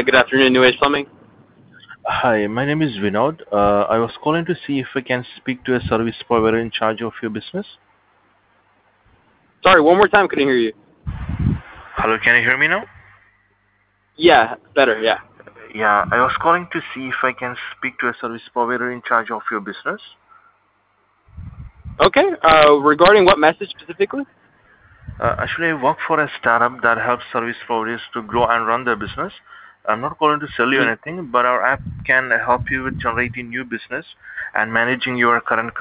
Hi, good afternoon, New Age Plumbing. Hi, my name is Vinod. I was calling to see if I can speak to a service provider in charge of your business. Sorry, one more time, couldn't hear you. Hello, can you hear me now? Yeah, better, yeah. Yeah, I was calling to see if I can speak to a service provider in charge of your business. Okay, regarding what message specifically? Actually, I work for a startup that helps service providers to grow and run their business. I'm not calling to sell you Mhm. anything, but our app can help you with generating new business and managing your current